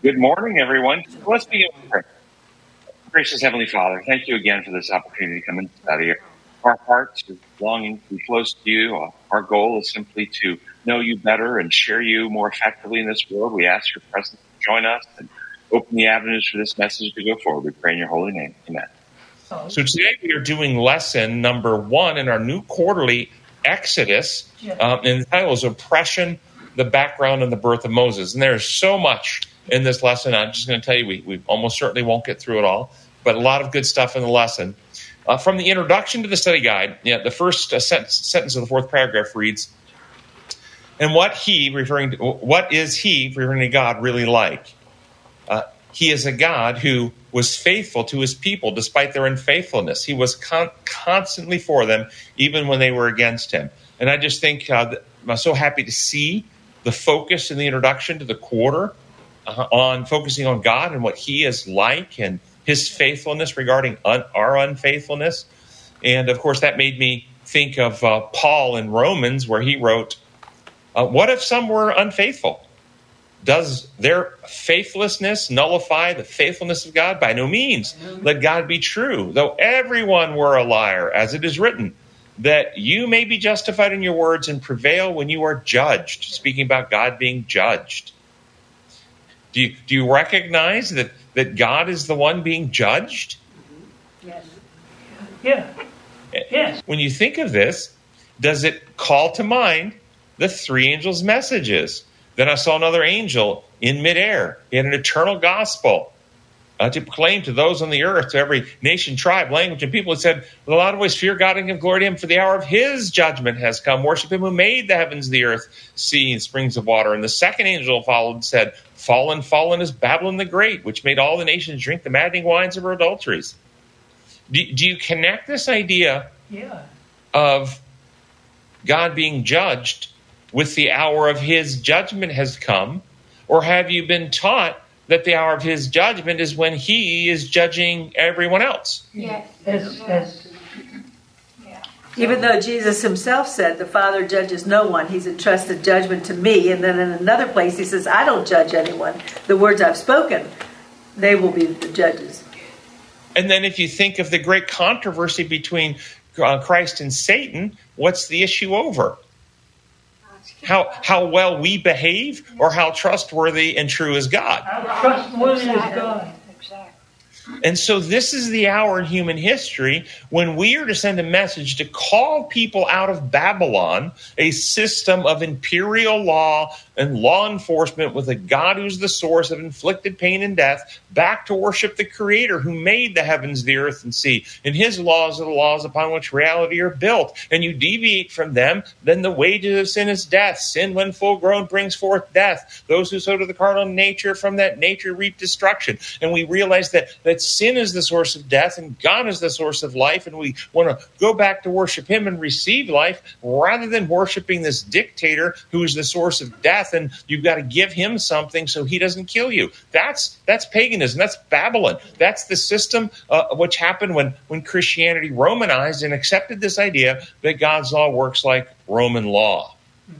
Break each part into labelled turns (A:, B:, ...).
A: Good morning, everyone. Let's begin with prayer. Gracious Heavenly Father, thank you again for this opportunity to come and study. Our hearts are longing to be close to you. Our goal is simply to know you better and share you more effectively in this world. We ask your presence to join us and open the avenues for this message to go forward. We pray in your holy name. Amen. So today we are doing lesson number 1 in our new quarterly Exodus, and the title is Oppression, the Background, and the Birth of Moses. And there's so much in this lesson. I'm just going to tell you, we almost certainly won't get through it all, but a lot of good stuff in the lesson. From the introduction to the study guide, the first sentence of the 4th paragraph reads, "And what is he, referring to God, really like? He is a God who was faithful to his people despite their unfaithfulness. He was constantly for them, even when they were against him." And I just think I'm so happy to see the focus in the introduction to the quarter on focusing on God and what he is like and his faithfulness regarding our unfaithfulness. And, of course, that made me think of Paul in Romans, where he wrote, what if some were unfaithful? Does their faithlessness nullify the faithfulness of God? By no means. Let God be true, though everyone were a liar, as it is written, that you may be justified in your words and prevail when you are judged. Speaking about God being judged. Do you recognize that God is the one being judged?
B: Yes. Yeah. Yes.
A: When you think of this, does it call to mind the 3 angels' messages? Then I saw another angel in midair. He had an eternal gospel to proclaim to those on the earth, to every nation, tribe, language, and people. It said, with a lot of ways, fear God and give glory to him, for the hour of his judgment has come. Worship him who made the heavens, the earth, sea, and springs of water. And the second angel followed and said, fallen, fallen is Babylon the Great, which made all the nations drink the maddening wines of her adulteries. Do you connect this idea of God being judged with the hour of his judgment has come? Or have you been taught that the hour of his judgment is when he is judging everyone else?
B: Yes.
C: Even though Jesus himself said, the Father judges no one, he's entrusted judgment to me. And then in another place he says, I don't judge anyone. The words I've spoken, they will be the judges.
A: And then if you think of the great controversy between Christ and Satan, what's the issue over? How well we behave, or how trustworthy and true is God?
B: How trustworthy is God.
D: Exactly.
A: And so this is the hour in human history when we are to send a message to call people out of Babylon, a system of imperial law and law enforcement with a God who's the source of inflicted pain and death, back to worship the Creator who made the heavens, the earth, and sea. And his laws are the laws upon which reality are built. And you deviate from them, then the wages of sin is death. Sin, when full grown, brings forth death. Those who sow to the carnal nature, from that nature reap destruction. And we realize that sin is the source of death and God is the source of life, and we want to go back to worship him and receive life rather than worshiping this dictator who is the source of death, and you've got to give him something so he doesn't kill you. That's paganism. That's Babylon. That's the system which happened when Christianity Romanized and accepted this idea that God's law works like Roman law.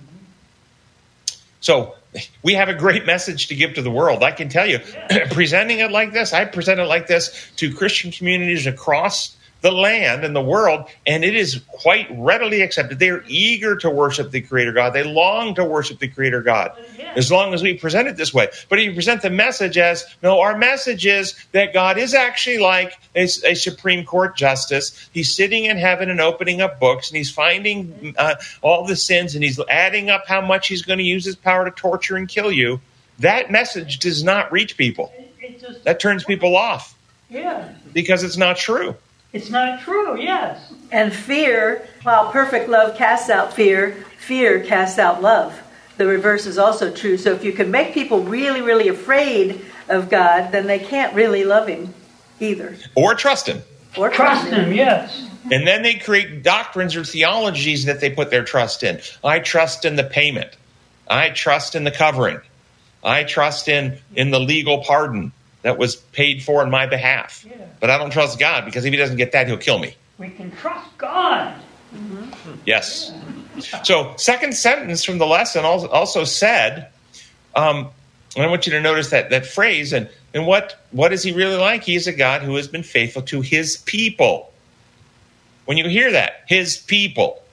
A: So we have a great message to give to the world. I can tell you, presenting it like this, I present it like this to Christian communities across the land and the world, and it is quite readily accepted. They are eager to worship the Creator God. They long to worship the Creator God, as long as we present it this way. But if you present the message as, no, our message is that God is actually like a Supreme Court justice. He's sitting in heaven and opening up books, and he's finding all the sins, and he's adding up how much he's going to use his power to torture and kill you. That message does not reach people. That turns people off.
B: Yeah.
A: Because it's not true.
B: It's not true, yes.
C: And fear, while perfect love casts out fear, fear casts out love. The reverse is also true. So if you can make people really, really afraid of God, then they can't really love him either.
A: Or trust him.
C: Or trust him,
B: yes.
A: And then they create doctrines or theologies that they put their trust in. I trust in the payment. I trust in the covering. I trust in the legal pardon that was paid for on my behalf. Yeah. But I don't trust God, because if he doesn't get that, he'll kill me.
B: We can trust God.
C: Mm-hmm.
A: Yes. So, second sentence from the lesson also said,
D: And I want you to notice that phrase. And what is he really like? He is a God who has been faithful to his people. When you hear that, his people,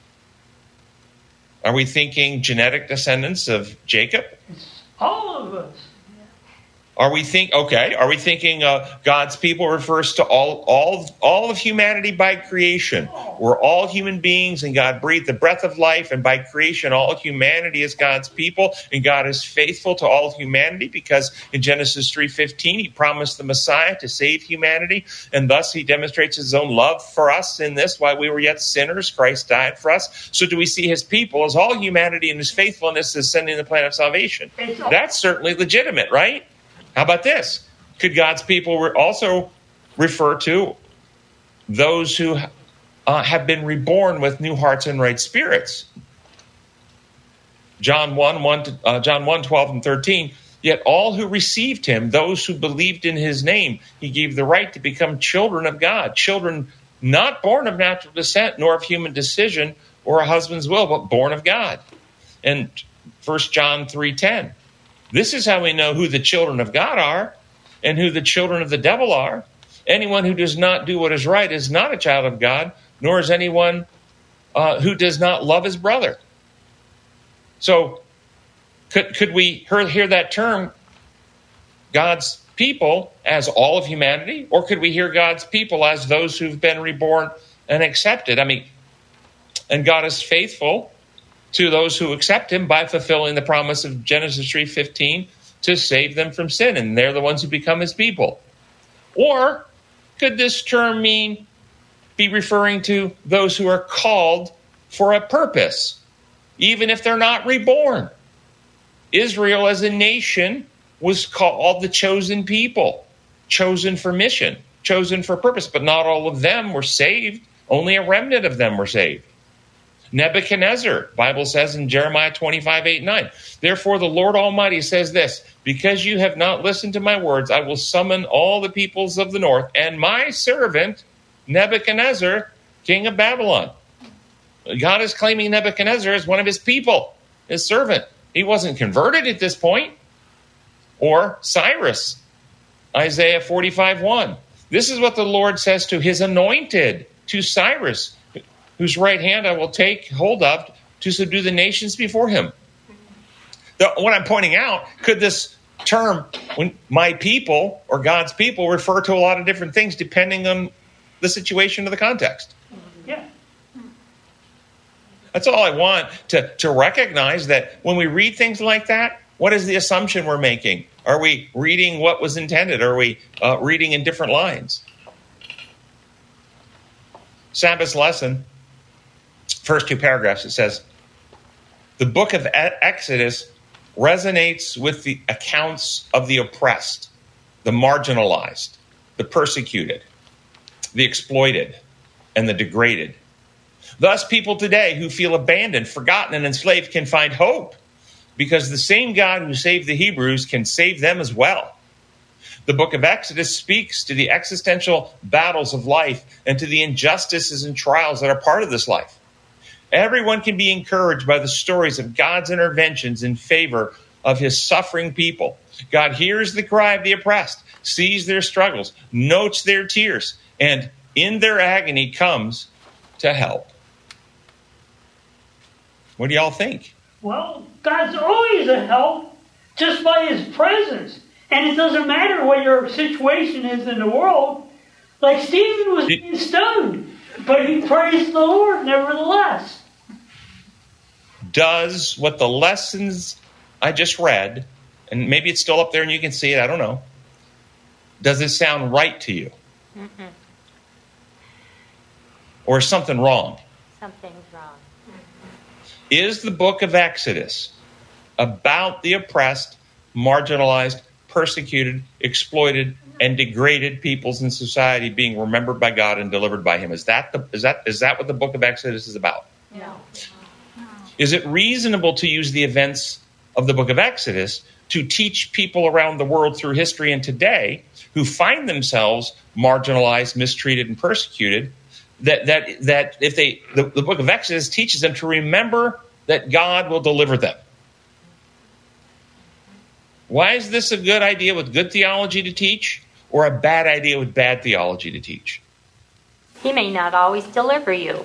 D: are we thinking genetic descendants of Jacob?
B: It's all of us.
D: Are we thinking God's people refers to all of humanity by creation? We're all human beings, and God breathed the breath of life, and by creation, all humanity is God's people, and God is faithful to all humanity because in Genesis 3:15, he promised the Messiah to save humanity, and thus he demonstrates his own love for us in this. While we were yet sinners, Christ died for us. So do we see his people as all humanity, and his faithfulness is sending the plan of salvation? That's certainly legitimate, right? How about this? Could God's people also refer to those who have been reborn with new hearts and right spirits? John 1:12 and 13. Yet all who received him, those who believed in his name, he gave the right to become children of God. Children not born of natural descent, nor of human decision or a husband's will, but born of God. And 1 John 3:10. This is how we know who the children of God are and who the children of the devil are. Anyone who does not do what is right is not a child of God, nor is anyone who does not love his brother. So could we hear that term, God's people, as all of humanity? Or could we hear God's people as those who've been reborn and accepted? And God is faithful to those who accept him by fulfilling the promise of Genesis 3:15 to save them from sin, and they're the ones who become his people. Or could this term be referring to those who are called for a purpose, even if they're not reborn? Israel as a nation was called the chosen people, chosen for mission, chosen for purpose, but not all of them were saved. Only a remnant of them were saved. Nebuchadnezzar, Bible says in Jeremiah 25:8-9. Therefore the Lord Almighty says this, because you have not listened to my words, I will summon all the peoples of the north and my servant Nebuchadnezzar, king of Babylon. God is claiming Nebuchadnezzar as one of his people, his servant. He wasn't converted at this point. Or Cyrus, Isaiah 45:1. This is what the Lord says to his anointed, to Cyrus, whose right hand I will take hold of to subdue the nations before him. What I'm pointing out, could this term, when my people or God's people, refer to a lot of different things depending on the situation of the context?
B: Yeah.
D: That's all I want to recognize, that when we read things like that, what is the assumption we're making? Are we reading what was intended? Are we reading in different lines? Sabbath lesson. First two paragraphs, it says, the book of Exodus resonates with the accounts of the oppressed, the marginalized, the persecuted, the exploited, and the degraded. Thus, people today who feel abandoned, forgotten, and enslaved can find hope, because the same God who saved the Hebrews can save them as well. The book of Exodus speaks to the existential battles of life and to the injustices and trials that are part of this life. Everyone can be encouraged by the stories of God's interventions in favor of his suffering people. God hears the cry of the oppressed, sees their struggles, notes their tears, and in their agony comes to help. What do y'all think?
B: Well, God's always a help just by his presence. And it doesn't matter what your situation is in the world. Like Stephen was being stoned, but he praised the Lord nevertheless.
D: Does what the lessons I just read, and maybe it's still up there and you can see it, I don't know. Does it sound right to you?
E: Mm-mm.
D: Or is something wrong?
E: Something's wrong.
D: Is the book of Exodus about the oppressed, marginalized, persecuted, exploited, and degraded peoples in society being remembered by God and delivered by him? Is that what the book of Exodus is about?
E: No.
D: Is it reasonable to use the events of the book of Exodus to teach people around the world through history and today who find themselves marginalized, mistreated, and persecuted, that if the book of Exodus teaches them to remember that God will deliver them? Why is this a good idea with good theology to teach, or a bad idea with bad theology to teach?
E: He may not always deliver you.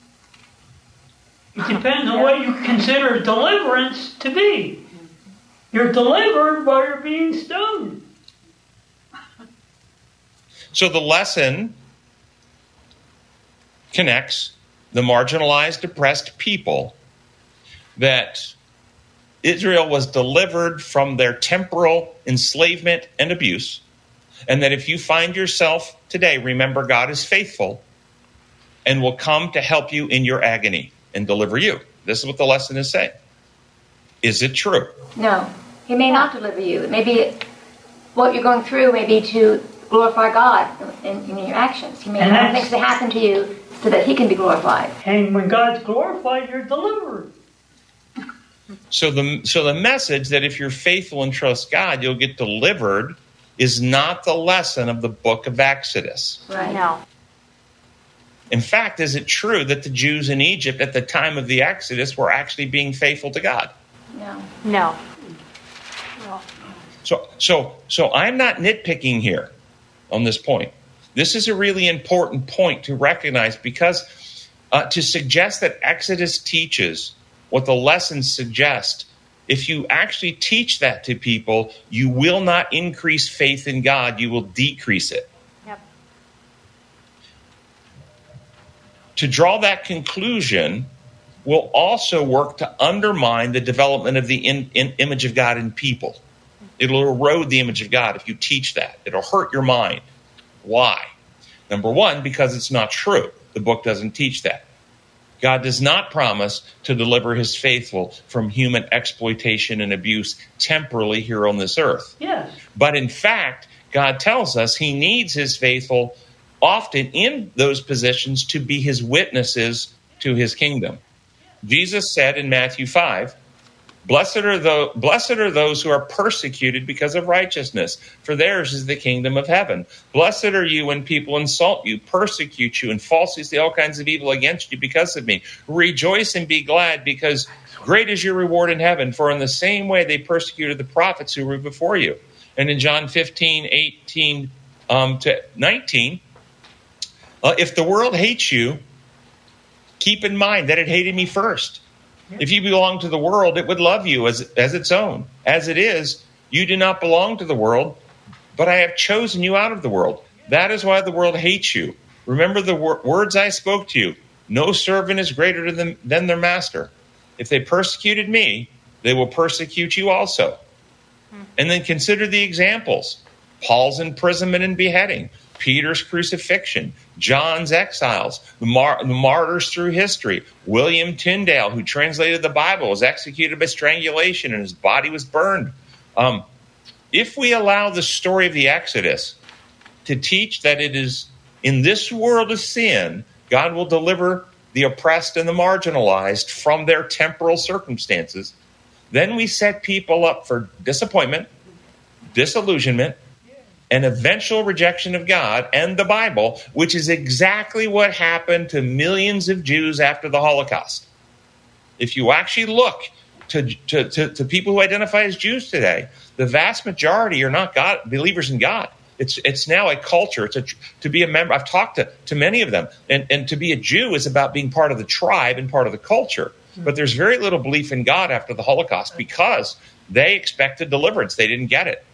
B: It depends on what you consider deliverance to be. You're delivered while you're being stoned.
D: So the lesson connects the marginalized, oppressed people that Israel was delivered from their temporal enslavement and abuse, and that if you find yourself today, remember God is faithful and will come to help you in your agony and deliver you. This is what the lesson is saying. Is it true?
F: No. He may not deliver you. Maybe what you're going through may be to glorify God in your actions. He may have things that happen to you so that he can be glorified.
B: And when God's glorified, you're delivered.
D: So the message that if you're faithful and trust God, you'll get delivered is not the lesson of the book of Exodus.
F: Right.
E: No.
D: In fact, is it true that the Jews in Egypt at the time of the Exodus were actually being faithful to God?
F: No.
E: No.
D: So I'm not nitpicking here on this point. This is a really important point to recognize, because to suggest that Exodus teaches what the lessons suggest, if you actually teach that to people, you will not increase faith in God, you will decrease it.
E: Yep.
D: To draw that conclusion will also work to undermine the development of the image of God in people. It'll erode the image of God if you teach that. It'll hurt your mind. Why? Number one, because it's not true. The book doesn't teach that. God does not promise to deliver his faithful from human exploitation and abuse temporally here on this earth.
B: Yes.
D: But in fact, God tells us he needs his faithful often in those positions to be his witnesses to his kingdom. Jesus said in Matthew 5, Blessed are those who are persecuted because of righteousness, for theirs is the kingdom of heaven. Blessed are you when people insult you, persecute you, and falsely say all kinds of evil against you because of me. Rejoice and be glad, because great is your reward in heaven, for in the same way they persecuted the prophets who were before you. And in John 15:18 to 19, if the world hates you, keep in mind that it hated me first. If you belong to the world, it would love you as its own. As it is, you do not belong to the world, but I have chosen you out of the world. That is why the world hates you. Remember the words I spoke to you. No servant is greater than their master. If they persecuted me, they will persecute you also. And then consider the examples. Paul's imprisonment and beheading, Peter's crucifixion, John's exiles, the martyrs through history. William Tyndale, who translated the Bible, was executed by strangulation and his body was burned. If we allow the story of the Exodus to teach that it is in this world of sin, God will deliver the oppressed and the marginalized from their temporal circumstances, then we set people up for disappointment, disillusionment, an eventual rejection of God and the Bible, which is exactly what happened to millions of Jews after the Holocaust. If you actually look to people who identify as Jews today, the vast majority are not believers in God. It's now a culture. To be a member. I've talked to many of them, and to be a Jew is about being part of the tribe and part of the culture. But there's very little belief in God after the Holocaust because they expected deliverance. They didn't get it.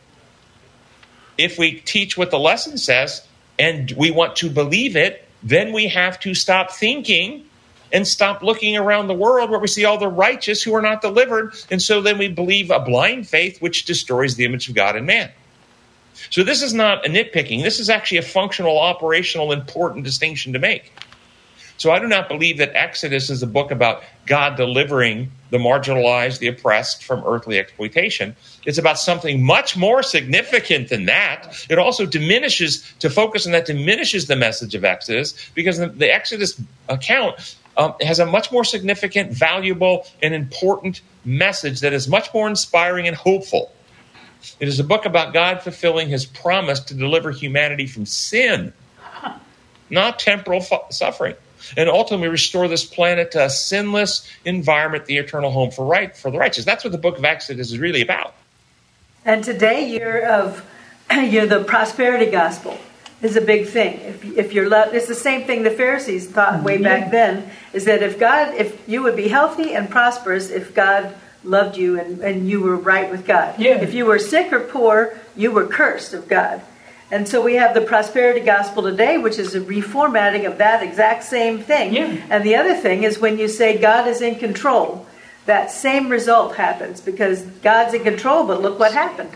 D: If we teach what the lesson says and we want to believe it, then we have to stop thinking and stop looking around the world where we see all the righteous who are not delivered. And so then we believe a blind faith which destroys the image of God in man. So this is not a nitpicking. This is actually a functional, operational, important distinction to make. So I do not believe that Exodus is a book about God delivering the marginalized, the oppressed from earthly exploitation. It's about something much more significant than that. It also to focus on that diminishes the message of Exodus, because the Exodus account has a much more significant, valuable, and important message that is much more inspiring and hopeful. It is a book about God fulfilling his promise to deliver humanity from sin, not temporal suffering, and ultimately restore this planet to a sinless environment, the eternal home for the righteous. That's what the book of Exodus is really about.
C: And today you're the prosperity gospel is a big thing. If you're loved, it's the same thing the Pharisees thought way back then, is that if you would be healthy and prosperous if God loved you and you were right with God.
B: Yeah.
C: If you were sick or poor, you were cursed of God. And so we have the prosperity gospel today, which is a reformatting of that exact same thing.
B: Yeah.
C: And the other thing is when you say God is in control, that same result happens because God's in control, but look what happened.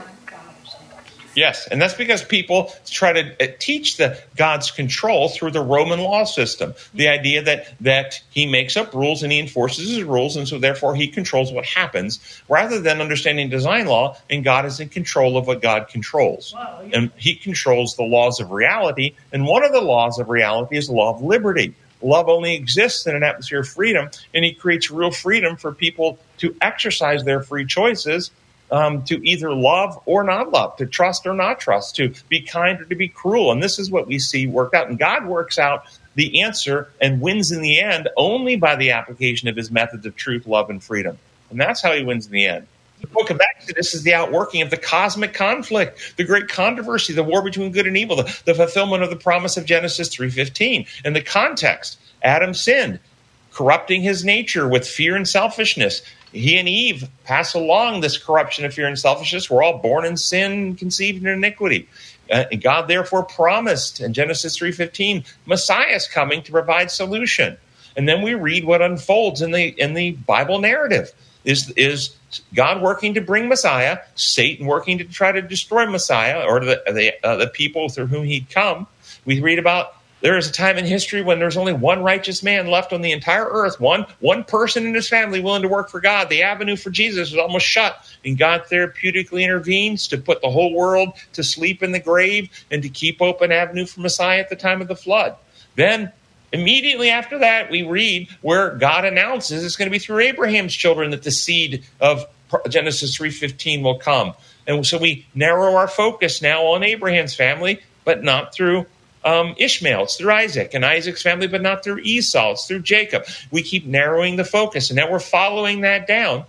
D: Yes, and that's because people try to teach God's control through the Roman law system. The idea that he makes up rules and he enforces his rules, and so therefore he controls what happens, rather than understanding design law, and God is in control of what God controls.
B: Wow, yeah.
D: And he controls the laws of reality, and one of the laws of reality is the law of liberty. Love only exists in an atmosphere of freedom, and he creates real freedom for people to exercise their free choices, to either love or not love, to trust or not trust, to be kind or to be cruel. And this is what we see work out. And God works out the answer and wins in the end only by the application of his methods of truth, love, and freedom. And that's how he wins in the end. The book of Exodus is the outworking of the cosmic conflict, the great controversy, the war between good and evil, the fulfillment of the promise of Genesis 3:15. And the context, Adam sinned, corrupting his nature with fear and selfishness. He and Eve pass along this corruption of fear and selfishness. We're all born in sin, conceived in iniquity. And God therefore promised in Genesis 3:15, Messiah is coming to provide solution. And then we read what unfolds in the Bible narrative. Is God working to bring Messiah, Satan working to try to destroy Messiah, or the people through whom he'd come. We read about there is a time in history when there's only one righteous man left on the entire earth, one person in his family willing to work for God. The avenue for Jesus was almost shut, and God therapeutically intervenes to put the whole world to sleep in the grave and to keep open avenue for Messiah at the time of the flood. Then, immediately after that, we read where God announces it's going to be through Abraham's children that the seed of Genesis 3:15 will come. And so we narrow our focus now on Abraham's family, but not through Ishmael. It's through Isaac and Isaac's family, but not through Esau. It's through Jacob. We keep narrowing the focus, and now we're following that down.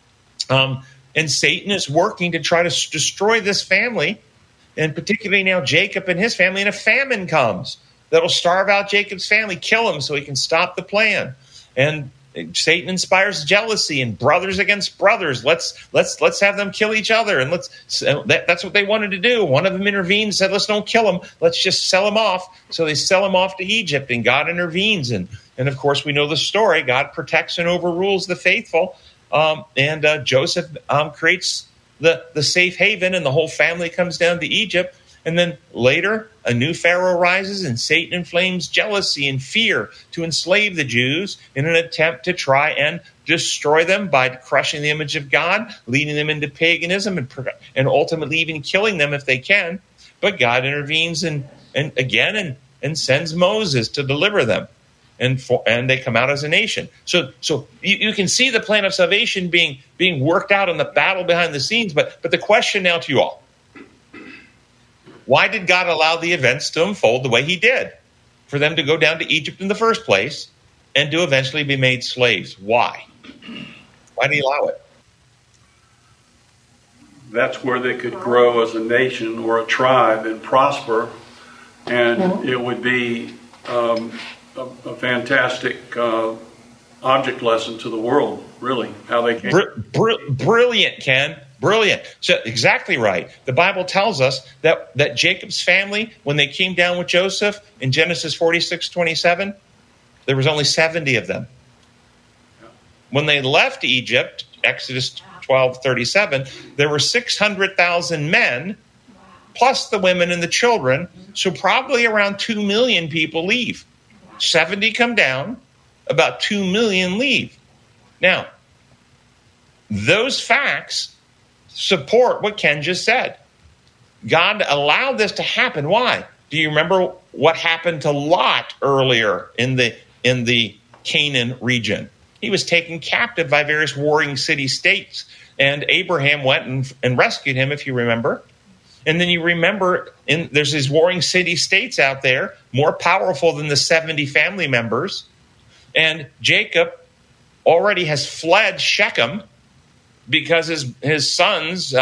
D: And Satan is working to try to destroy this family, and particularly now Jacob and his family, and a famine comes that'll starve out Jacob's family, kill him so he can stop the plan. And Satan inspires jealousy and brothers against brothers. Let's have them kill each other, and that's what they wanted to do. One of them intervened and said, "Let's don't kill him. Let's just sell him off." So they sell him off to Egypt, and God intervenes, and of course we know the story. God protects and overrules the faithful, and Joseph creates the safe haven, and the whole family comes down to Egypt. And then later, a new Pharaoh rises, and Satan inflames jealousy and fear to enslave the Jews in an attempt to try and destroy them by crushing the image of God, leading them into paganism, and ultimately even killing them if they can. But God intervenes and sends Moses to deliver them, and they come out as a nation. So you can see the plan of salvation being worked out in the battle behind the scenes. But the question now to you all: why did God allow the events to unfold the way he did? For them to go down to Egypt in the first place and to eventually be made slaves. Why? Why did he allow it?
G: That's where they could grow as a nation or a tribe and prosper. And it would be a fantastic object lesson to the world, really, how they came.
D: Brilliant, Ken. Brilliant. So exactly right. The Bible tells us that Jacob's family, when they came down with Joseph in Genesis 46:27, there was only 70 of them. When they left Egypt, Exodus 12:37, there were 600,000 men, plus the women and the children. So probably around 2 million people leave. 70 come down, about 2 million leave. Now, those facts support what Ken just said. God allowed this to happen. Why? Do you remember what happened to Lot earlier in the Canaan region? He was taken captive by various warring city-states, and Abraham went and rescued him, if you remember. And then you remember there's these warring city-states out there, more powerful than the 70 family members. And Jacob already has fled Shechem because his sons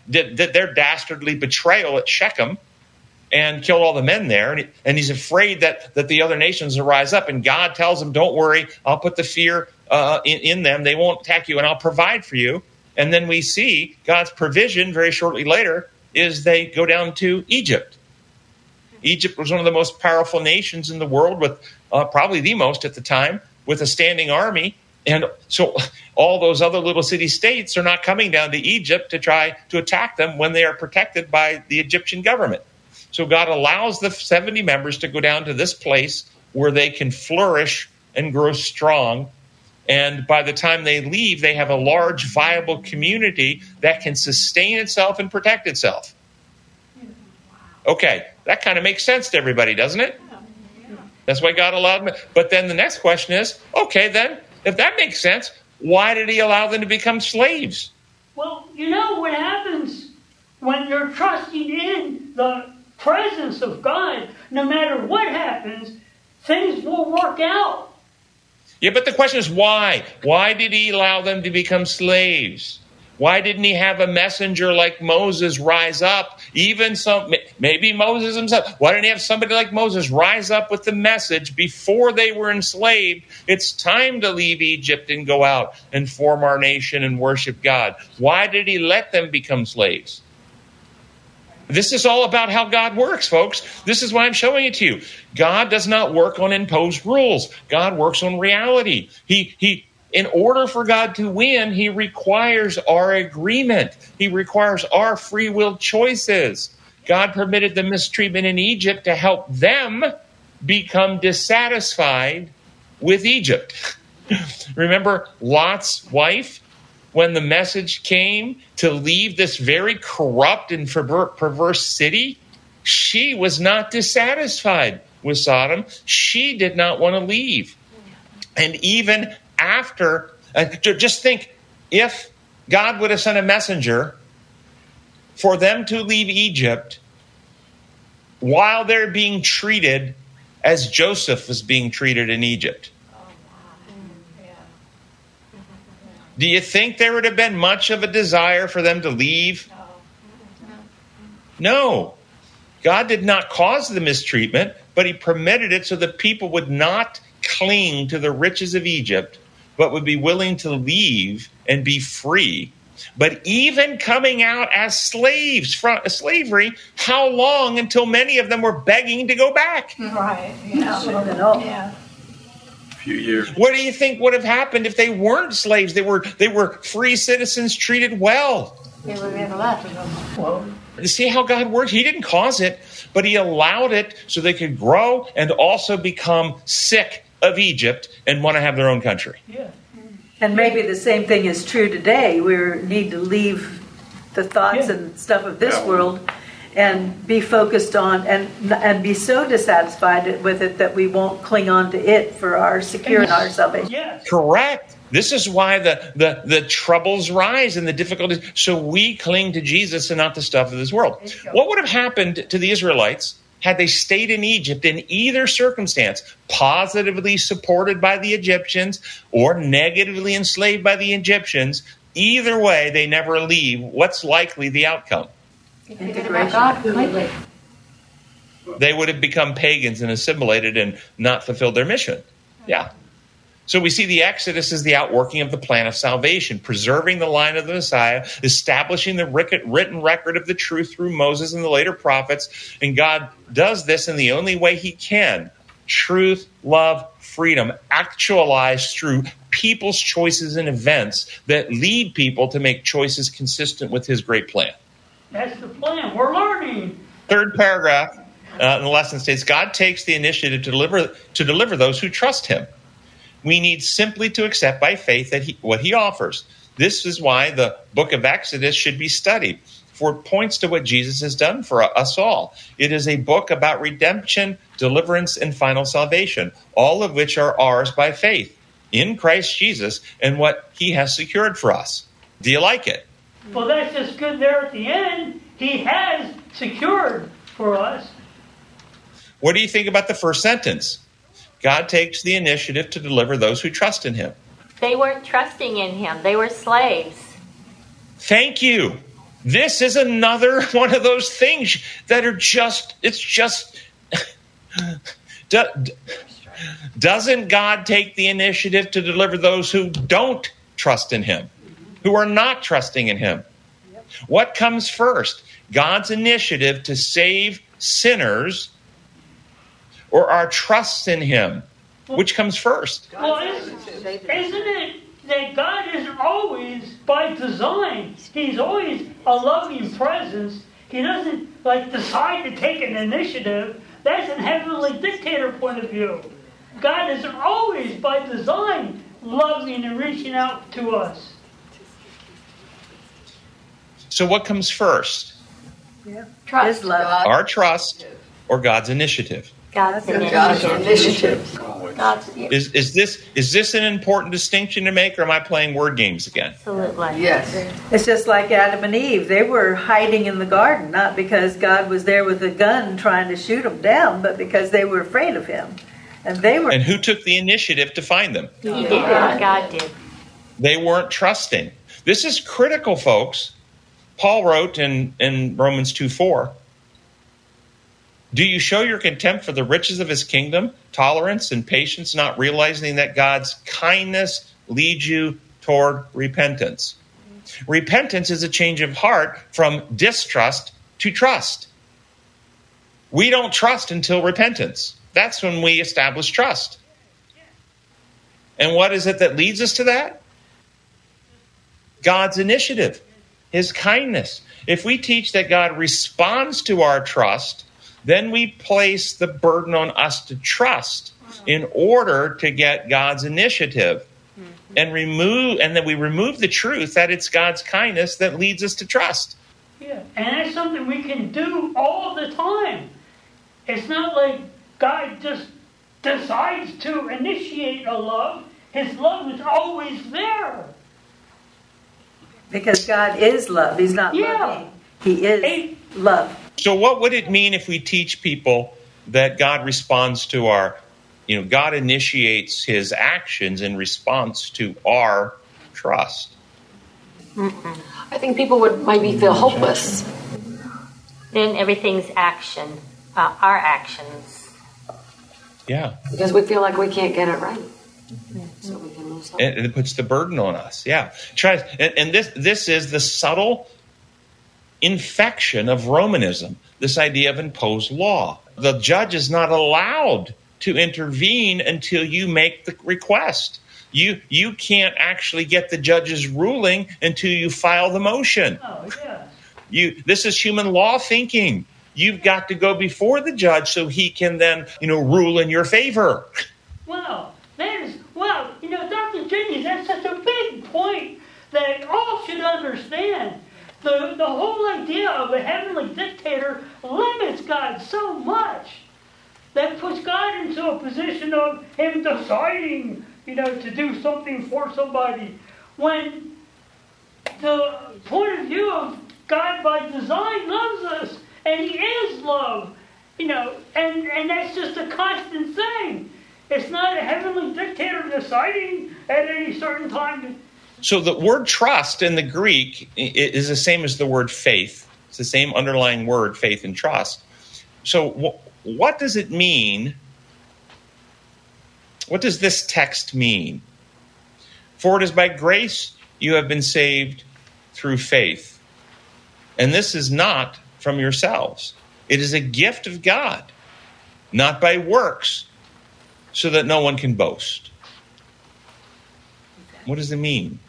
D: did their dastardly betrayal at Shechem and killed all the men there. And he's afraid that the other nations will rise up. And God tells him, don't worry, I'll put the fear in them. They won't attack you, and I'll provide for you. And then we see God's provision very shortly later is they go down to Egypt. Egypt was one of the most powerful nations in the world, with probably the most at the time, with a standing army. And so all those other little city-states are not coming down to Egypt to try to attack them when they are protected by the Egyptian government. So God allows the 70 members to go down to this place where they can flourish and grow strong. And by the time they leave, they have a large, viable community that can sustain itself and protect itself. Okay, that kind of makes sense to everybody, doesn't it? That's why God allowed them. But then the next question is, okay, then, if that makes sense, why did he allow them to become slaves?
B: Well, you know what happens when you're trusting in the presence of God, no matter what happens, things will work out.
D: Yeah, but the question is why? Why did he allow them to become slaves? Why didn't he have a messenger like Moses rise up? Maybe Moses himself. Why didn't he have somebody like Moses rise up with the message before they were enslaved? It's time to leave Egypt and go out and form our nation and worship God. Why did he let them become slaves? This is all about how God works, folks. This is why I'm showing it to you. God does not work on imposed rules. God works on reality. In order for God to win, he requires our agreement. He requires our free will choices. God permitted the mistreatment in Egypt to help them become dissatisfied with Egypt. Remember Lot's wife? When the message came to leave this very corrupt and perverse city, she was not dissatisfied with Sodom. She did not want to leave. And even after, just think, if God would have sent a messenger for them to leave Egypt while they're being treated as Joseph was being treated in Egypt. Do you think there would have been much of a desire for them to leave? No. God did not cause the mistreatment, but he permitted it so that people would not cling to the riches of Egypt, but would be willing to leave and be free. But even coming out as slaves from slavery, how long until many of them were begging to go back?
F: Right.
C: Yeah.
G: Few years.
D: What do you think would have happened if they weren't slaves? They were free citizens treated well.
F: They would have left.
B: Well,
D: You see how God works? He didn't cause it, but he allowed it so they could grow and also become sick of Egypt and want to have their own country.
B: yeah.
C: And maybe the same thing is true today. We need to leave the thoughts and stuff of this world and be focused on and be so dissatisfied with it that we won't cling on to it for our security and our salvation.
B: Yes.
D: Correct. This is why the troubles rise and the difficulties. So we cling to Jesus and not the stuff of this world. What would have happened to the Israelites had they stayed in Egypt in either circumstance, positively supported by the Egyptians or negatively enslaved by the Egyptians? Either way, they never leave. What's likely the outcome?
F: Integration. God completely.
D: They would have become pagans and assimilated and not fulfilled their mission. Yeah. So we see the Exodus as the outworking of the plan of salvation, preserving the line of the Messiah, establishing the written record of the truth through Moses and the later prophets. And God does this in the only way he can. Truth, love, freedom, actualized through people's choices and events that lead people to make choices consistent with his great plan.
B: That's the plan. We're learning.
D: Third paragraph in the lesson states, God takes the initiative to deliver those who trust him. We need simply to accept by faith that what he offers. This is why the book of Exodus should be studied, for it points to what Jesus has done for us all. It is a book about redemption, deliverance, and final salvation, all of which are ours by faith in Christ Jesus and what he has secured for us. Do you like it?
B: Well, that's just good there at the end. He has secured for us.
D: What do you think about the first sentence? God takes the initiative to deliver those who trust in him.
E: They weren't trusting in him. They were slaves.
D: Thank you. This is another one of those things that are doesn't God take the initiative to deliver those who don't trust in him, who are not trusting in him? What comes first? God's initiative to save sinners or our trust in him? Which comes first?
B: Well, isn't it that God is always, by design, he's always a loving presence. He doesn't decide to take an initiative. That's a heavenly dictator point of view. God is always, by design, loving and reaching out to us.
D: So what comes first?
F: Trust.
C: Love.
D: Our trust or God's initiative?
E: God's
F: Initiative.
D: Is this an important distinction to make, or am I playing word games again?
E: Absolutely.
H: Yes.
C: It's just like Adam and Eve. They were hiding in the garden, not because God was there with a gun trying to shoot them down, but because they were afraid of him. And
D: who took the initiative to find them?
E: He did. God did.
D: They weren't trusting. This is critical, folks. Paul wrote in Romans 2:4, do you show your contempt for the riches of his kingdom, tolerance and patience, not realizing that God's kindness leads you toward repentance? Repentance is a change of heart from distrust to trust. We don't trust until repentance. That's when we establish trust. And what is it that leads us to that? God's initiative, his kindness. If we teach that God responds to our trust, then we place the burden on us to trust in order to get God's initiative. And then we remove the truth that it's God's kindness that leads us to trust.
B: Yeah, and that's something we can do all the time. It's not like God just decides to initiate a love. His love is always there.
C: Because God is love. He's not loving. He is love.
D: So what would it mean if we teach people that God responds to God initiates his actions in response to our trust?
H: I think people would maybe feel hopeless.
E: Then everything's action, our actions.
D: Yeah.
H: Because we feel like we can't get it right. So we can lose hope.
D: And it puts the burden on us. Yeah. And this is the subtle infection of Romanism, this idea of imposed law. The judge is not allowed to intervene until you make the request. You can't actually get the judge's ruling until you file the motion.
B: Oh, yeah.
D: This is human law thinking. You've got to go before the judge so he can then, rule in your favor.
B: Wow. Dr. Jennings, that's such a big point that all should understand. The whole idea of a heavenly dictator limits God so much that puts God into a position of him deciding, to do something for somebody. When the point of view of God by design loves us, and he is love, and that's just a constant thing. It's not a heavenly dictator deciding at any certain time.
D: So the word trust in the Greek is the same as the word faith. It's the same underlying word, faith and trust. So what does it mean? What does this text mean? For it is by grace you have been saved through faith. And this is not from yourselves. It is a gift of God, not by works, so that no one can boast. What does it mean?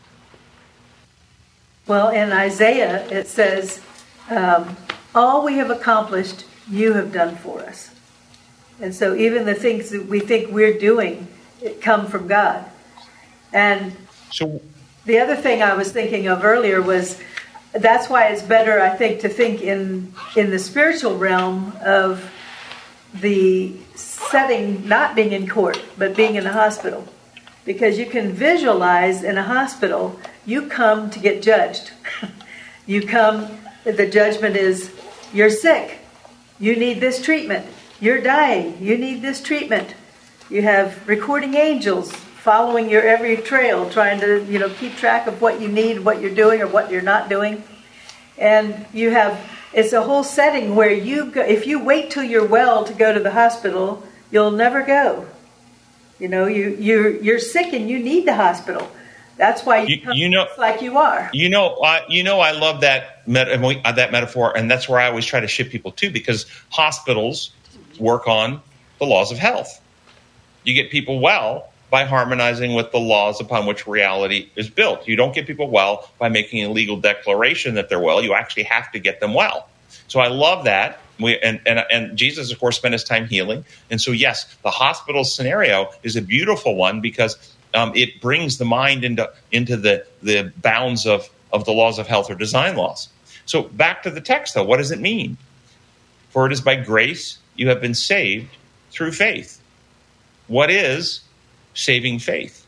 C: Well, in Isaiah, it says, all we have accomplished, you have done for us. And so even the things that we think we're doing, it come from God. And
D: so
C: the other thing I was thinking of earlier was, that's why it's better, I think, to think in the spiritual realm of the setting not being in court, but being in a hospital. Because you can visualize in a hospital, you come to get judged. You come, the judgment is, you're sick. You need this treatment. You're dying. You need this treatment. You have recording angels following your every trail, trying to, keep track of what you need, what you're doing, or what you're not doing. And it's a whole setting where you go, if you wait till you're well to go to the hospital, you'll never go. You know, you're sick and you need the hospital. That's why you know like you are.
D: I love that metaphor, and that's where I always try to shift people to, because hospitals work on the laws of health. You get people well by harmonizing with the laws upon which reality is built. You don't get people well by making a legal declaration that they're well. You actually have to get them well. So I love that. And Jesus, of course, spent his time healing. And so, yes, the hospital scenario is a beautiful one because it brings the mind into the bounds of the laws of health or design laws. So back to the text, though. What does it mean? For it is by grace you have been saved through faith. What is saving faith?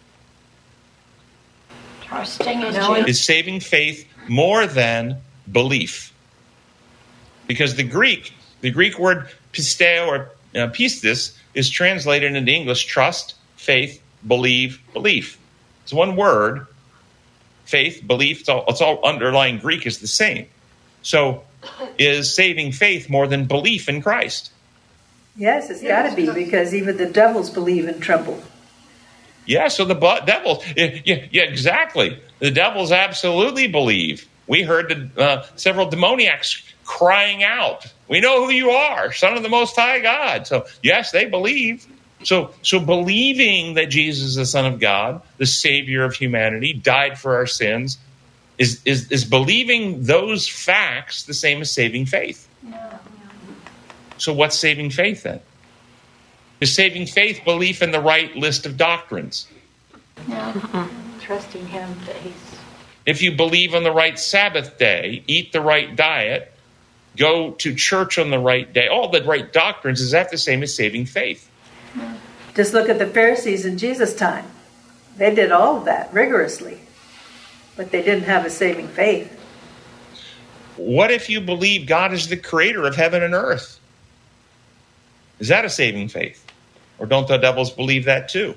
F: Trusting in Jesus.
D: Is saving faith more than belief? Because the Greek word pisteo or pistis is translated into English trust, faith, believe, belief. It's one word. Faith, belief, it's all underlying Greek is the same. So is saving faith more than belief in Christ?
C: Yes, it's got to be, because even the devils believe and tremble.
D: Yeah, so the devils, yeah, exactly. The devils absolutely believe. We heard several demoniacs crying out, "We know who you are, Son of the Most High God." So yes, they believe. So believing that Jesus is the Son of God, the Savior of humanity, died for our sins, is believing those facts the same as saving faith? No. So what's saving faith then? Is saving faith belief in the right list of doctrines?
E: No. Trusting him that he's...
D: If you believe on the right Sabbath day, eat the right diet, go to church on the right day, all the right doctrines, is that the same as saving faith?
C: Just look at the Pharisees in Jesus' time. They did all of that rigorously, but they didn't have a saving faith.
D: What if you believe God is the creator of heaven and earth? Is that a saving faith? Or don't the devils believe that too?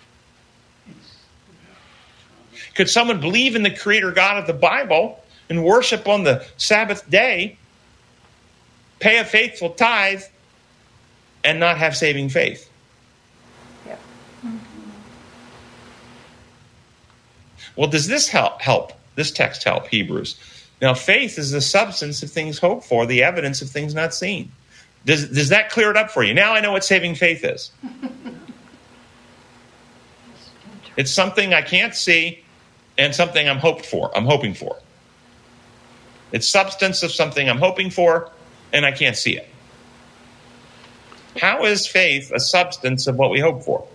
D: Could someone believe in the creator God of the Bible and worship on the Sabbath day, pay a faithful tithe, and not have saving faith?
C: Yeah.
D: Well, does this help? This text help Hebrews? Now, faith is the substance of things hoped for, the evidence of things not seen. Does that clear it up for you? Now I know what saving faith is. It's something I can't see and something I'm hoping for. It's substance of something I'm hoping for and I can't see it. How is faith a substance of what we hope for?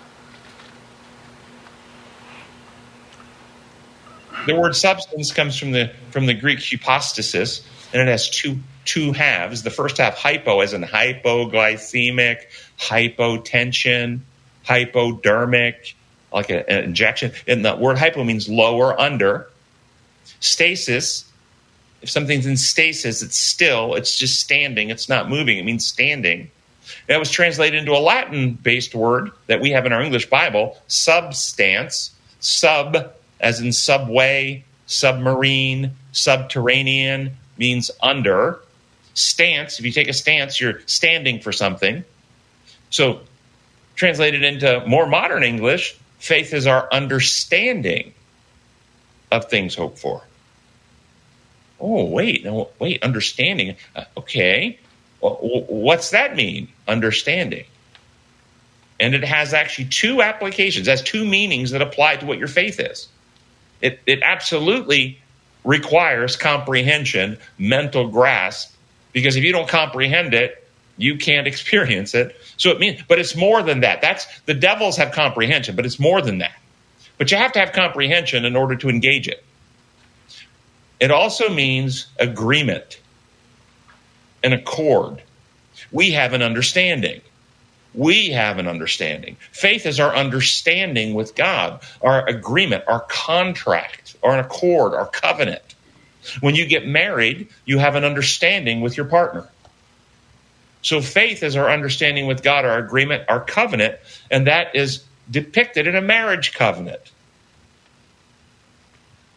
D: The word substance comes from the Greek hypostasis, and it has two halves. The first half, hypo, as in hypoglycemic, hypotension, hypodermic, like an injection. And the word hypo means lower, under. Stasis, if something's in stasis, it's still, it's just standing, it's not moving, it means standing. That was translated into a Latin-based word that we have in our English Bible, substance, sub, as in subway, submarine, subterranean, means under. Stance, if you take a stance, you're standing for something. So, translated into more modern English, faith is our understanding of things hoped for. Oh, wait, understanding. Okay, what's that mean, understanding? And it has actually two applications. It has two meanings that apply to what your faith is. It absolutely requires comprehension, mental grasp, because if you don't comprehend it, you can't experience it. So it means, but it's more than that. The devils have comprehension, but it's more than that. But you have to have comprehension in order to engage it. It also means agreement, an accord. We have an understanding. We have an understanding. Faith is our understanding with God, our agreement, our contract, our accord, our covenant. When you get married, you have an understanding with your partner. So faith is our understanding with God, our agreement, our covenant, and that is depicted in a marriage covenant.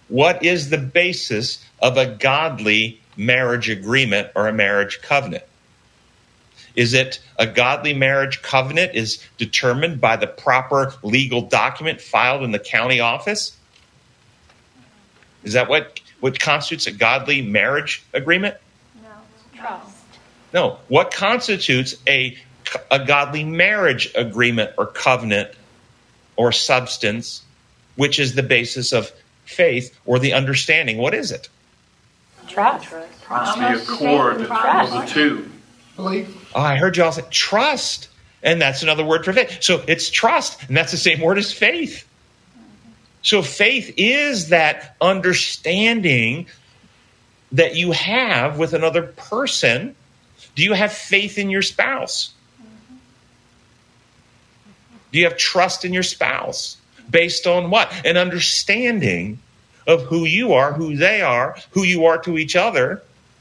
D: what is the basis of a godly marriage agreement or a marriage covenant? Is it a godly marriage covenant is determined by the proper legal document filed in the county office? Is that what constitutes a godly marriage agreement?
E: No, trust.
D: No. What constitutes a godly marriage agreement or covenant or substance, which is the basis of faith or the understanding? What is it?
H: Trust.
G: It's the accord of the two.
I: Belief.
D: Oh, I heard y'all say trust. And that's another word for faith. So it's trust, and that's the same word as faith. So faith is that understanding that you have with another person. Do you have faith in your spouse? Do you have trust in your spouse? Based on what? An understanding of who you are, who they are, who you are to each other.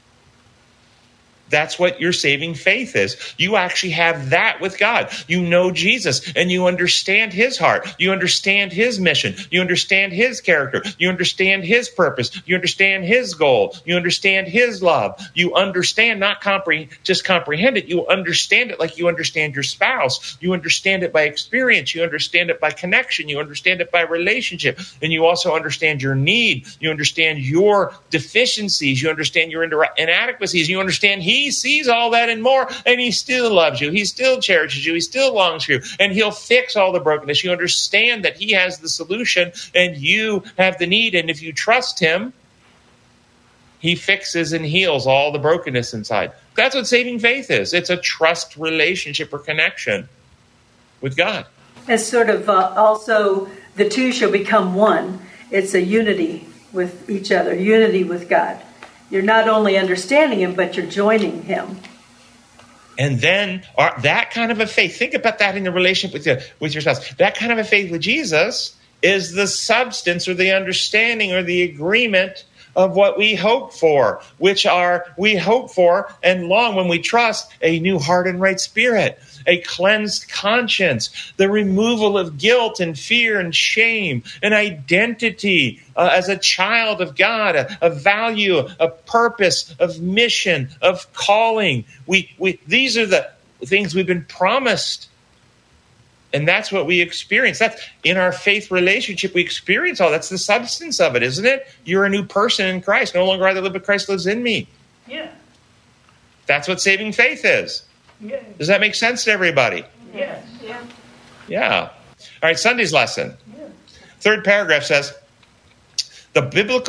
D: That's what your saving faith is. You actually have that with God. You know Jesus and you understand his heart. You understand his mission. You understand his character. You understand his purpose. You understand his goal. You understand his love. You understand, not just comprehend it. You understand it like you understand your spouse. You understand it by experience. You understand it by connection. You understand it by relationship. And you also understand your need. You understand your deficiencies. You understand your inadequacies. You understand he sees all that and more, and he still loves you. He still cherishes you. He still longs for you, and he'll fix all the brokenness. You understand that he has the solution, and you have the need, and if you trust him, he fixes and heals all the brokenness inside. That's what saving faith is. It's a trust relationship or connection with God.
C: It's sort of also the two shall become one. It's a unity with each other, unity with God. You're not only understanding him, but you're joining him.
D: And then that kind of a faith, think about that in the relationship with your spouse. That kind of a faith with Jesus is the substance or the understanding or the agreement of what we hope for, we hope for and long when we trust a new heart and right spirit, a cleansed conscience, the removal of guilt and fear and shame, an identity as a child of God, a value, a purpose, of mission, of calling. These are the things we've been promised. And that's what we experience. That's in our faith relationship. We experience all. That's the substance of it, isn't it? You're a new person in Christ. No longer I that live, but Christ lives in me.
B: Yeah.
D: That's what saving faith is.
B: Yeah.
D: Does that make sense to everybody?
B: Yes.
H: Yeah.
D: Yeah. All right, Sunday's lesson.
B: Yeah.
D: Third paragraph says, the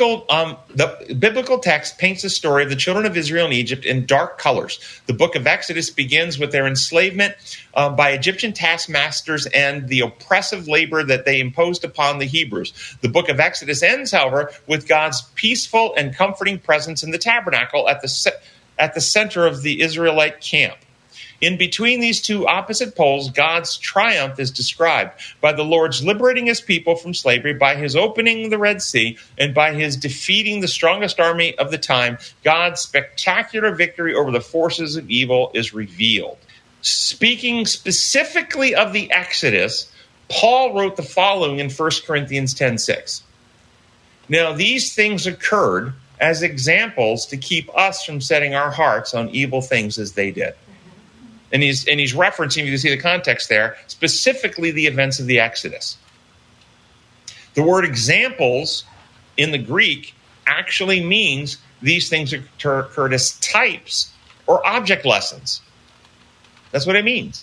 D: biblical text paints the story of the children of Israel in Egypt in dark colors. The book of Exodus begins with their enslavement by Egyptian taskmasters and the oppressive labor that they imposed upon the Hebrews. The book of Exodus ends, however, with God's peaceful and comforting presence in the tabernacle at the center of the Israelite camp. In between these two opposite poles, God's triumph is described by the Lord's liberating his people from slavery, by his opening the Red Sea, and by his defeating the strongest army of the time. God's spectacular victory over the forces of evil is revealed. Speaking specifically of the Exodus, Paul wrote the following in 1 Corinthians 10:6. Now, these things occurred as examples to keep us from setting our hearts on evil things as they did. And he's referencing, you can see the context there, specifically the events of the Exodus. The word examples in the Greek actually means these things occurred as types or object lessons. That's what it means.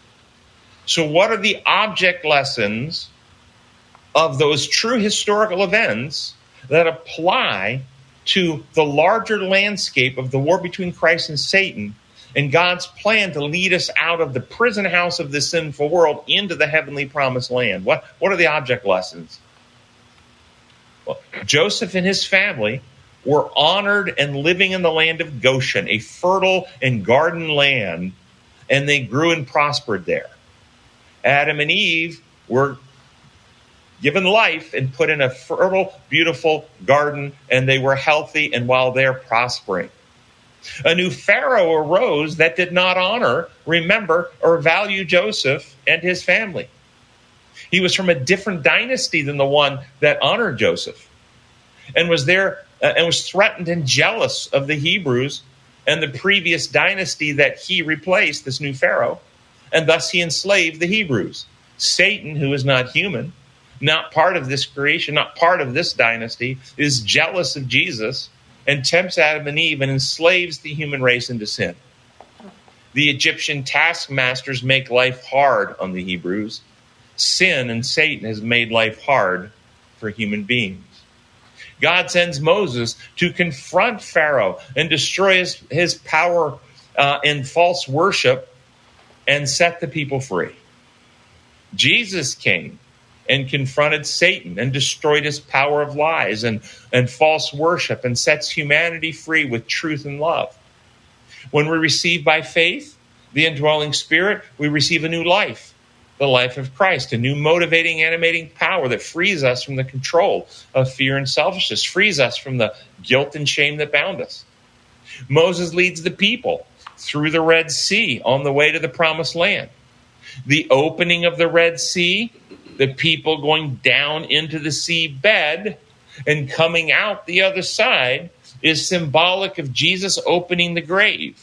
D: So what are the object lessons of those true historical events that apply to the larger landscape of the war between Christ and Satan and God's plan to lead us out of the prison house of this sinful world into the heavenly promised land? What are the object lessons? Well, Joseph and his family were honored and living in the land of Goshen, a fertile and garden land, and they grew and prospered there. Adam and Eve were given life and put in a fertile, beautiful garden, and they were healthy, and while they're prospering. A new Pharaoh arose that did not honor, remember, or value Joseph and his family. He was from a different dynasty than the one that honored Joseph. and was there and was threatened and jealous of the Hebrews and the previous dynasty that he replaced, this new Pharaoh, and thus he enslaved the Hebrews. Satan, who is not human, not part of this creation, not part of this dynasty, is jealous of Jesus and tempts Adam and Eve and enslaves the human race into sin. The Egyptian taskmasters make life hard on the Hebrews. Sin and Satan has made life hard for human beings. God sends Moses to confront Pharaoh and destroy his power in false worship and set the people free. Jesus came and confronted Satan and destroyed his power of lies and false worship and sets humanity free with truth and love. When we receive by faith the indwelling Spirit, we receive a new life, the life of Christ, a new motivating, animating power that frees us from the control of fear and selfishness, frees us from the guilt and shame that bound us. Moses leads the people through the Red Sea on the way to the Promised Land. The opening of the Red Sea, the people going down into the sea bed and coming out the other side, is symbolic of Jesus opening the grave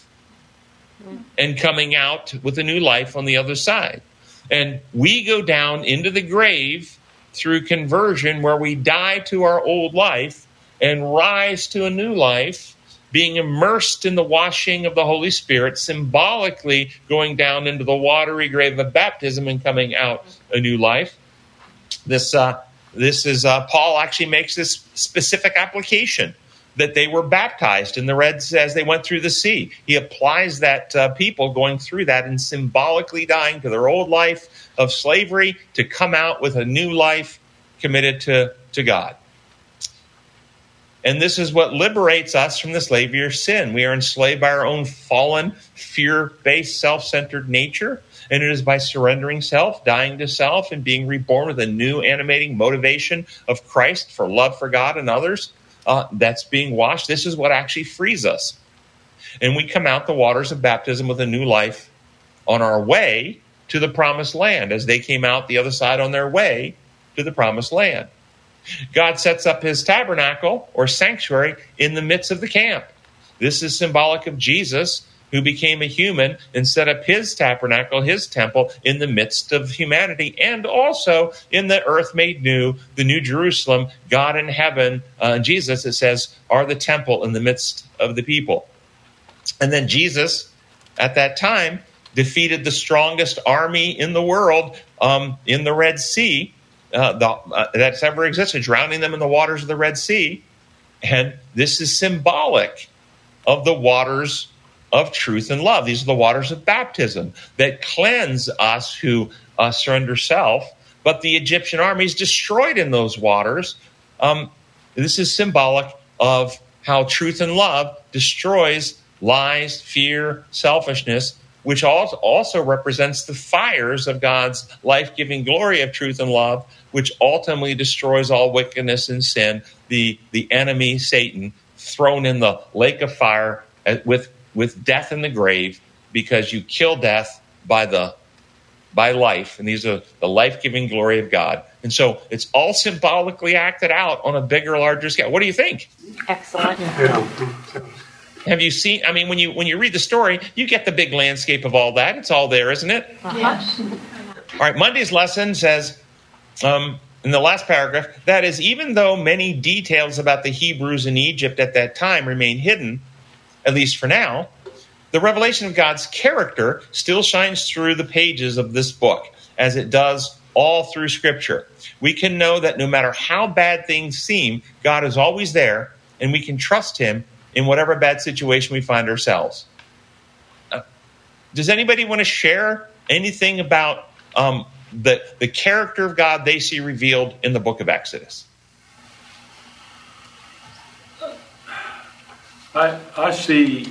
D: and coming out with a new life on the other side. And we go down into the grave through conversion, where we die to our old life and rise to a new life, being immersed in the washing of the Holy Spirit, symbolically going down into the watery grave of baptism and coming out a new life. This is Paul actually makes this specific application, that they were baptized in the Red Sea as they went through the sea. He applies that people going through that and symbolically dying to their old life of slavery to come out with a new life committed to God. And this is what liberates us from the slavery of sin. We are enslaved by our own fallen, fear-based, self-centered nature. And it is by surrendering self, dying to self, and being reborn with a new animating motivation of Christ for love for God and others, that's being washed. This is what actually frees us. And we come out the waters of baptism with a new life on our way to the Promised Land, as they came out the other side on their way to the Promised Land. God sets up his tabernacle or sanctuary in the midst of the camp. This is symbolic of Jesus, who became a human and set up his tabernacle, his temple, in the midst of humanity, and also in the earth made new, the New Jerusalem. God in heaven, Jesus, it says, are the temple in the midst of the people. And then Jesus, at that time, defeated the strongest army in the world in the Red Sea that's ever existed, drowning them in the waters of the Red Sea. And this is symbolic of the waters of truth and love. These are the waters of baptism that cleanse us who surrender self. But the Egyptian army is destroyed in those waters. This is symbolic of how truth and love destroys lies, fear, selfishness, which also represents the fires of God's life-giving glory of truth and love, which ultimately destroys all wickedness and sin. The enemy, Satan, thrown in the lake of fire with death in the grave, because you kill death by life. And these are the life-giving glory of God. And so it's all symbolically acted out on a bigger, larger scale. What do you think?
H: Excellent.
D: Have you seen, I mean, when you read the story, you get the big landscape of all that. It's all there, isn't it?
B: Yes.
D: All right, Monday's lesson says, in the last paragraph, that is, even though many details about the Hebrews in Egypt at that time remain hidden, at least for now, the revelation of God's character still shines through the pages of this book, as it does all through Scripture. We can know that no matter how bad things seem, God is always there, and we can trust him in whatever bad situation we find ourselves. Does anybody want to share anything about the character of God they see revealed in the book of Exodus?
G: I see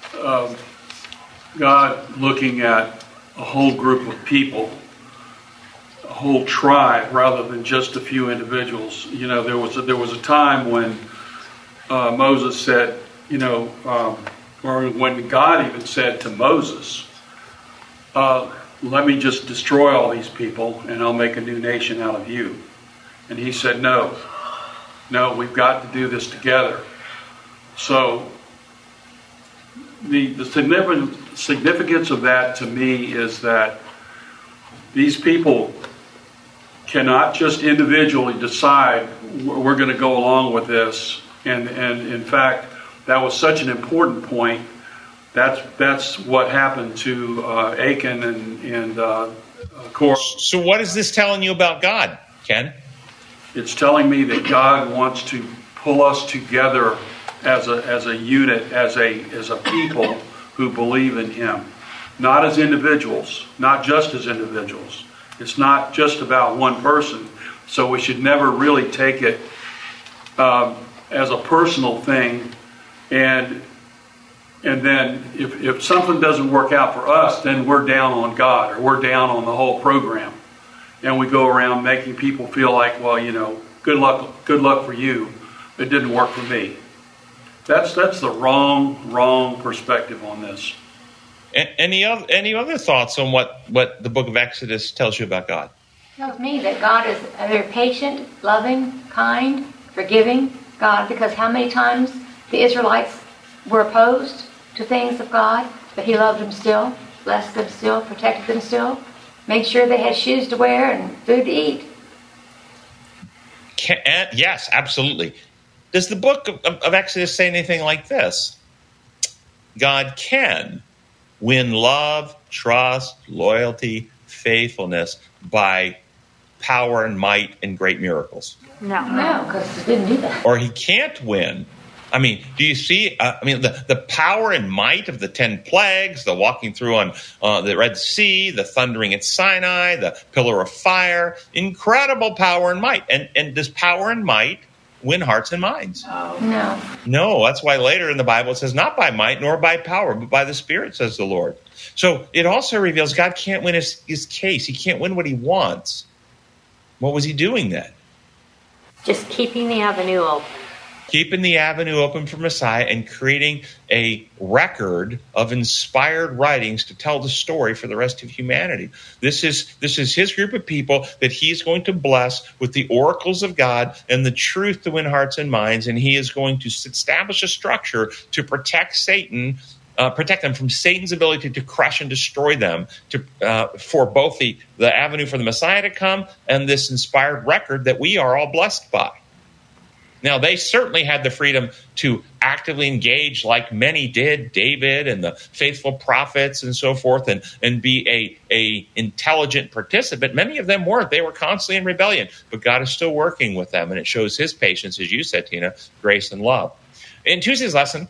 G: God looking at a whole group of people, a whole tribe, rather than just a few individuals. You know, there was a time when Moses said, or when God even said to Moses, let me just destroy all these people and I'll make a new nation out of you. And he said, no, No, we've got to do this together. So the significance of that to me is that these people cannot just individually decide we're going to go along with this. And in fact, that was such an important point. That's what happened to Achan and Korah.
D: So what is this telling you about God, Ken?
G: It's telling me that God wants to pull us together as a unit, as a people who believe in Him, not as individuals, not just as individuals. It's not just about one person, so we should never really take it as a personal thing. And then if something doesn't work out for us, then we're down on God, or we're down on the whole program, and we go around making people feel like, well, good luck for you. It didn't work for me. That's the wrong perspective on this.
D: Any other thoughts on what the book of Exodus tells you about God?
F: It tells me that God is a very patient, loving, kind, forgiving God, because how many times the Israelites were opposed to things of God, but He loved them still, blessed them still, protected them still, made sure they had shoes to wear and food to eat.
D: Yes, absolutely. Does the book of Exodus say anything like this? God can win love, trust, loyalty, faithfulness by power and might and great miracles.
F: No, because He didn't do that.
D: Or He can't win. I mean, do you see? The power and might of the 10 plagues, the walking through on the Red Sea, the thundering at Sinai, the pillar of fire, incredible power and might. And does power and might win hearts and minds?
F: No.
D: No, that's why later in the Bible it says, not by might nor by power, but by the Spirit, says the Lord. So it also reveals God can't win his case. He can't win what He wants. What was He doing then?
E: Just keeping the avenue open.
D: Keeping the avenue open for Messiah and creating a record of inspired writings to tell the story for the rest of humanity. This is His group of people that He's going to bless with the oracles of God and the truth to win hearts and minds, and He is going to establish a structure to protect them from Satan's ability to crush and destroy them, for both the avenue for the Messiah to come and this inspired record that we are all blessed by. Now, they certainly had the freedom to actively engage like many did, David and the faithful prophets and so forth, and be a intelligent participant. Many of them weren't. They were constantly in rebellion, but God is still working with them, and it shows His patience, as you said, Tina, grace and love. In Tuesday's lesson,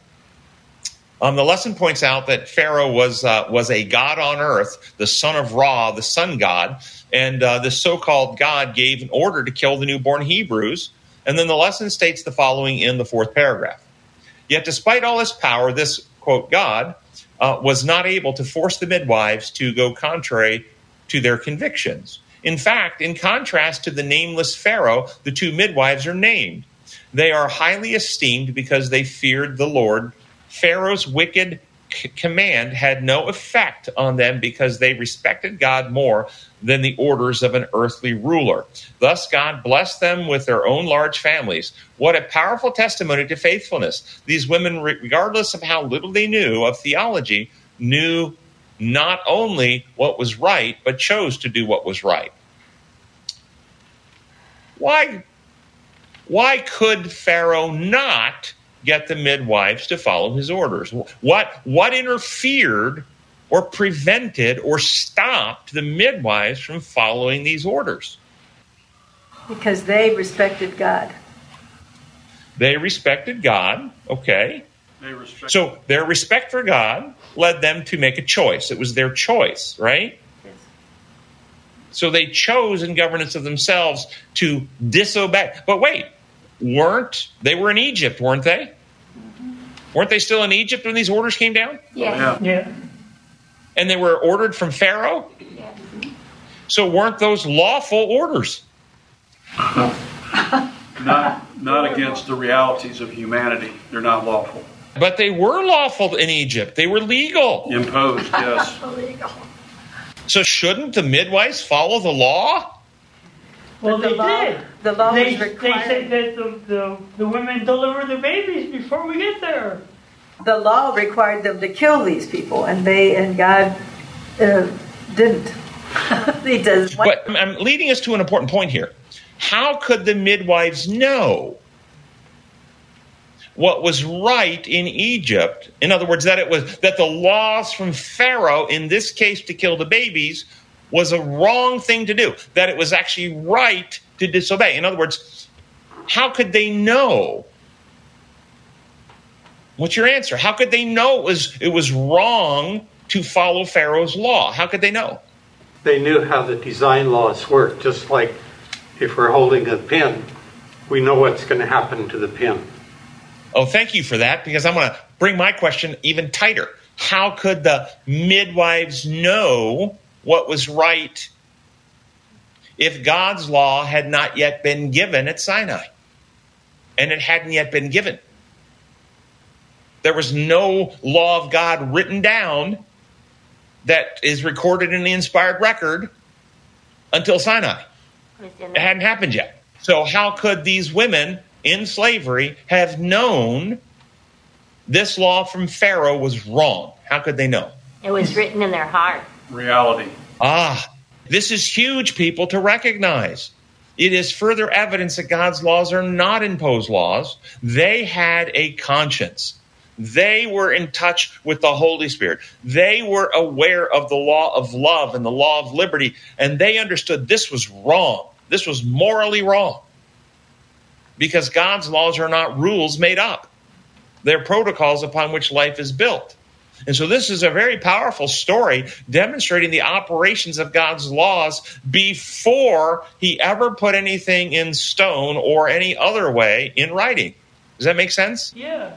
D: the lesson points out that Pharaoh was a god on earth, the son of Ra, the sun god, and the so-called God gave an order to kill the newborn Hebrews. And then the lesson states the following in the 4th paragraph. Yet despite all his power, this, quote, God was not able to force the midwives to go contrary to their convictions. In fact, in contrast to the nameless Pharaoh, the 2 midwives are named. They are highly esteemed because they feared the Lord. Pharaoh's wicked command had no effect on them because they respected God more than the orders of an earthly ruler. Thus, God blessed them with their own large families. What a powerful testimony to faithfulness. These women, regardless of how little they knew of theology, knew not only what was right, but chose to do what was right. Why could Pharaoh not get the midwives to follow his orders? What interfered or prevented or stopped the midwives from following these orders?
C: Because they respected God.
D: They respected God, okay. So their respect for God led them to make a choice. It was their choice, right?
C: Yes.
D: So they chose in governance of themselves to disobey. But wait, they were in Egypt, weren't they? Mm-hmm. Weren't they still in Egypt when these orders came down?
F: Yes.
B: Yeah.
D: And they were ordered from Pharaoh?
F: Yes.
D: So weren't those lawful orders?
G: Not against the realities of humanity. They're not lawful.
D: But they were lawful in Egypt. They were legal.
G: Imposed, yes.
E: Illegal.
D: So shouldn't the midwives follow the law?
B: Well,
C: But
B: they did.
C: The law
B: They
C: was required.
B: said that the women deliver the babies before we get there.
C: The law required them to kill these people, and God didn't. He does.
D: But I'm leading us to an important point here. How could the midwives know what was right in Egypt? In other words, that the laws from Pharaoh, in this case to kill the babies, was a wrong thing to do, that it was actually right to disobey. In other words, how could they know? What's your answer? How could they know it was wrong to follow Pharaoh's law? How could they know?
I: They knew how the design laws work, just like if we're holding a pin, we know what's going to happen to the pin.
D: Oh, thank you for that, because I'm going to bring my question even tighter. How could the midwives know what was right if God's law had not yet been given at Sinai? And it hadn't yet been given. There was no law of God written down that is recorded in the inspired record until Sinai. It hadn't happened yet. So how could these women in slavery have known this law from Pharaoh was wrong? How could they know?
E: It was written in their heart.
G: Reality.
D: This is huge, people, to recognize. It is further evidence that God's laws are not imposed laws. They had a conscience. They were in touch with the Holy Spirit. They were aware of the law of love and the law of liberty, and they understood this was wrong. This was morally wrong. Because God's laws are not rules made up. They're protocols upon which life is built. And so this is a very powerful story demonstrating the operations of God's laws before he ever put anything in stone or any other way in writing. Does that make sense?
B: Yeah.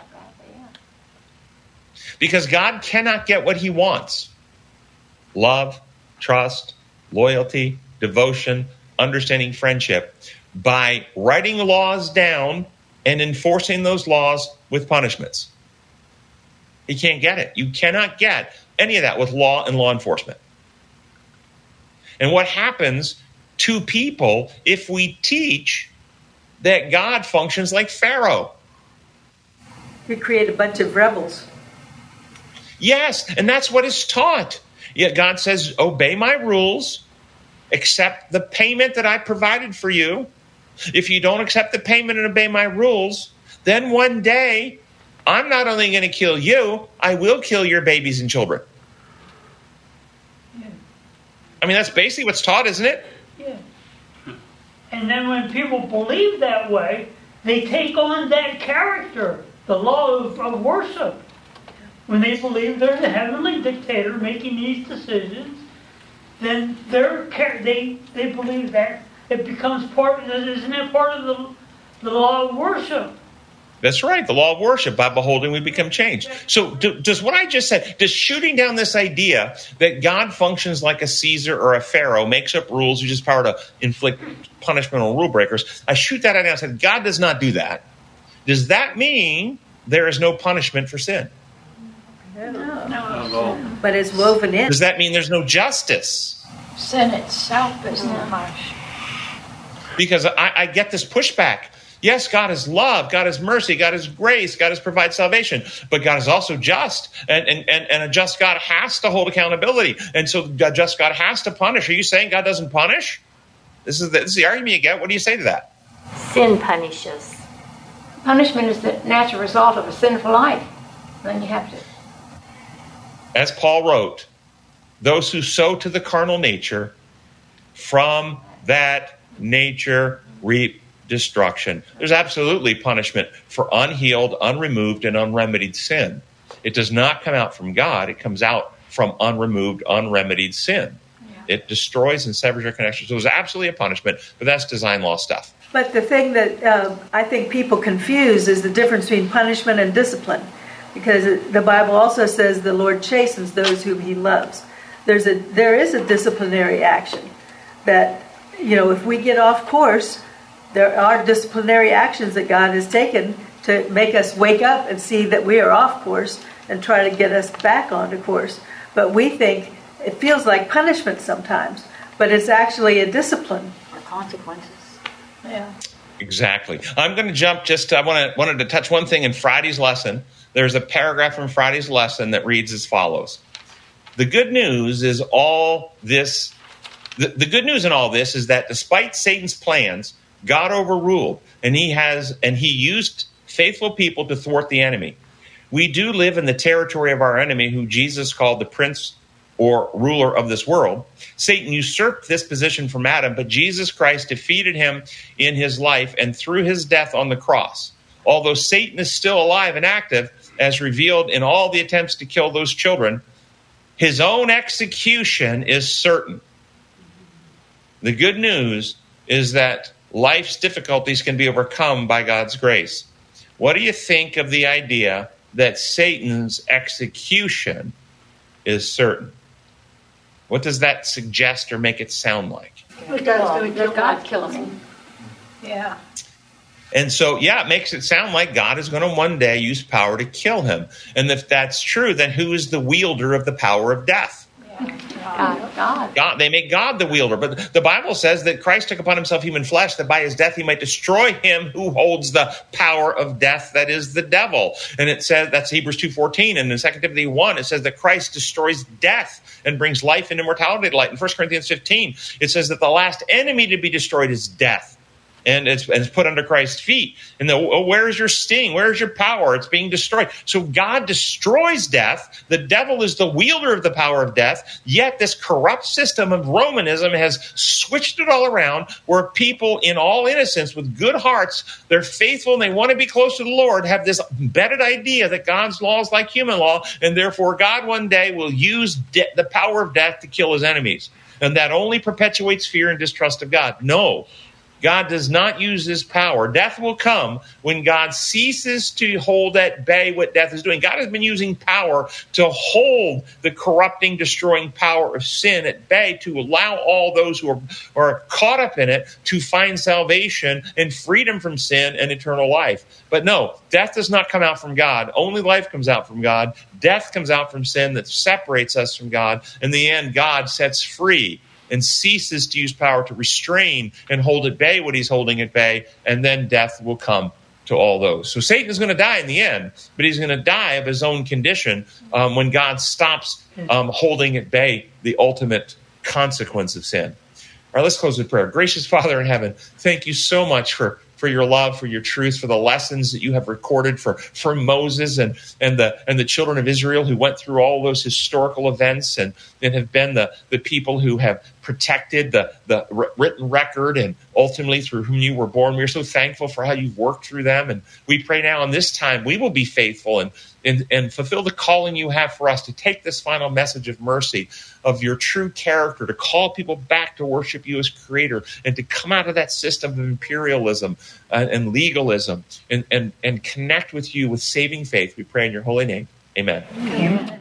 D: Because God cannot get what he wants. Love, trust, loyalty, devotion, understanding, friendship, by writing laws down and enforcing those laws with punishments. He can't get it. You cannot get any of that with law and law enforcement. And what happens to people if we teach that God functions like Pharaoh?
C: We create a bunch of rebels.
D: Yes, and that's what is taught. Yet God says, obey my rules, accept the payment that I provided for you. If you don't accept the payment and obey my rules, then one day I'm not only going to kill you, I will kill your babies and children.
B: Yeah.
D: I mean, that's basically what's taught, isn't it?
B: Yeah. And then when people believe that way, they take on that character, the law of worship. When they believe they're the heavenly dictator making these decisions, then they believe that it becomes part. Isn't it part of the law of worship?
D: That's right. The law of worship. By beholding, we become changed. So does what I just said, does shooting down this idea that God functions like a Caesar or a Pharaoh, makes up rules, uses power to inflict punishment on rule breakers, I shoot that idea and I said, God does not do that. Does that mean there is no punishment for sin?
C: No. But it's woven in.
D: Does that mean there's no justice?
H: Sin itself is not harsh.
D: Because I get this pushback. Yes, God is love, God is mercy, God is grace, God has provided salvation, but God is also just, and a just God has to hold accountability, and so a just God has to punish. Are you saying God doesn't punish? This is the argument you get. What do you say to that?
E: Sin punishes.
F: Punishment is the natural result of a sinful life. Then you have to.
D: As Paul wrote, those who sow to the carnal nature, from that nature reap destruction. There's absolutely punishment for unhealed, unremoved, and unremedied sin. It does not come out from God. It comes out from unremoved, unremedied sin. Yeah. It destroys and severs your connection. So there's absolutely a punishment, but that's design law stuff.
C: But the thing that I think people confuse is the difference between punishment and discipline. Because the Bible also says the Lord chastens those whom he loves. There is a disciplinary action that, if we get off course, there are disciplinary actions that God has taken to make us wake up and see that we are off course and try to get us back onto course. But we think it feels like punishment sometimes, but it's actually a discipline
E: Consequences.
C: Yeah.
D: Exactly. I'm going to jump wanted to touch one thing in Friday's lesson. There's a paragraph in Friday's lesson that reads as follows. The good news is all this. The good news in all this is that despite Satan's plans, God overruled, and he used faithful people to thwart the enemy. We do live in the territory of our enemy, who Jesus called the prince or ruler of this world. Satan usurped this position from Adam, but Jesus Christ defeated him in his life and through his death on the cross. Although Satan is still alive and active, as revealed in all the attempts to kill those children, his own execution is certain. The good news is that life's difficulties can be overcome by God's grace. What do you think of the idea that Satan's execution is certain? What does that suggest or make it sound like?
F: God kills him.
C: Yeah.
D: And so, it makes it sound like God is going to one day use power to kill him. And if that's true, then who is the wielder of the power of death? God. They make God the wielder. But the Bible says that Christ took upon himself human flesh, that by his death he might destroy him who holds the power of death, that is the devil. And it says, that's Hebrews 2:14. And in 2 Timothy 1, it says that Christ destroys death and brings life and immortality to light. In 1 Corinthians 15, it says that the last enemy to be destroyed is death. And it's put under Christ's feet. And where's your sting? Where's your power? It's being destroyed. So God destroys death. The devil is the wielder of the power of death. Yet this corrupt system of Romanism has switched it all around, where people in all innocence with good hearts, they're faithful and they want to be close to the Lord, have this embedded idea that God's law is like human law, and therefore God one day will use the power of death to kill his enemies. And that only perpetuates fear and distrust of God. No. God does not use his power. Death will come when God ceases to hold at bay what death is doing. God has been using power to hold the corrupting, destroying power of sin at bay, to allow all those who are caught up in it to find salvation and freedom from sin and eternal life. But no, death does not come out from God. Only life comes out from God. Death comes out from sin that separates us from God. In the end, God sets free and ceases to use power to restrain and hold at bay what he's holding at bay, and then death will come to all those. So Satan is going to die in the end, but he's going to die of his own condition when God stops holding at bay the ultimate consequence of sin. All right, let's close with prayer. Gracious Father in heaven, thank you so much for your love, for your truth, for the lessons that you have recorded for Moses and the children of Israel who went through all those historical events and have been the people who have protected the written record and ultimately through whom you were born. We are so thankful for how you've worked through them. And we pray now in this time we will be faithful and fulfill the calling you have for us to take this final message of mercy, of your true character, to call people back to worship you as creator and to come out of that system of imperialism and legalism and connect with you with saving faith. We pray in your holy name. Amen.
C: Amen.